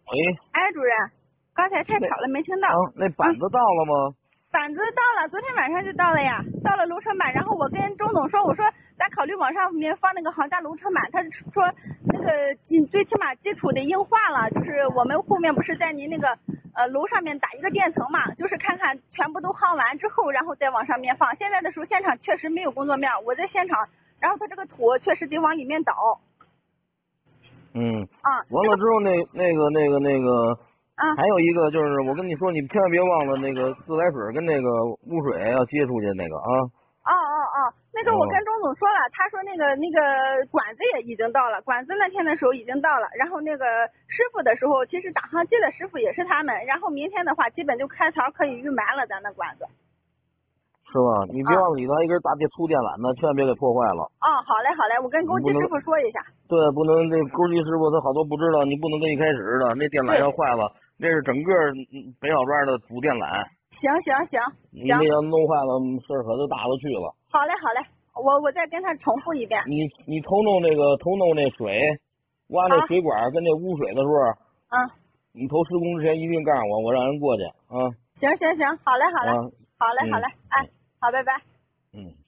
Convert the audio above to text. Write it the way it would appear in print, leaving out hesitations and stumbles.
喂， 哎，主任，刚才太吵了，没听到。 那板子到了吗？ 板子到了，昨天晚上就到了呀，到了楼层板。然后我跟钟总说，我说咱考虑往上面放那个行家楼层板，他说那个最起码基础得硬化了，就是我们后面不是在您那个楼上面打一个垫层嘛，就是看看全部都夯完之后，然后再往上面放。现在的时候现场确实没有工作面，我在现场，然后他这个土确实得往里面倒。 完了之后那个。还有一个就是我跟你说，你千万别忘了那个自来水跟那个污水要接出去那个啊。 那个我跟钟总说了，他说那个管子也已经到了，管子那天的时候已经到了，然后那个师傅的时候，其实打夯机的师傅也是他们，然后明天的话基本就开槽可以预埋了咱那管子。 是吧？你别忘了里头还一根大铁粗电缆呢，千万别给破坏了。 好嘞，我跟钩机师傅说一下。 对，不能这钩机师傅他好多不知道，你不能跟一开始的那电缆要坏了，那是整个北小庄的主电缆。 行， 你那要弄坏了，事儿可就大了去了。 好嘞，我再跟他重复一遍。 你头弄那水，挖那水管跟那污水的时候，你投施工之前一定告诉我让人过去啊。 行，好嘞， 哎， 好，拜拜。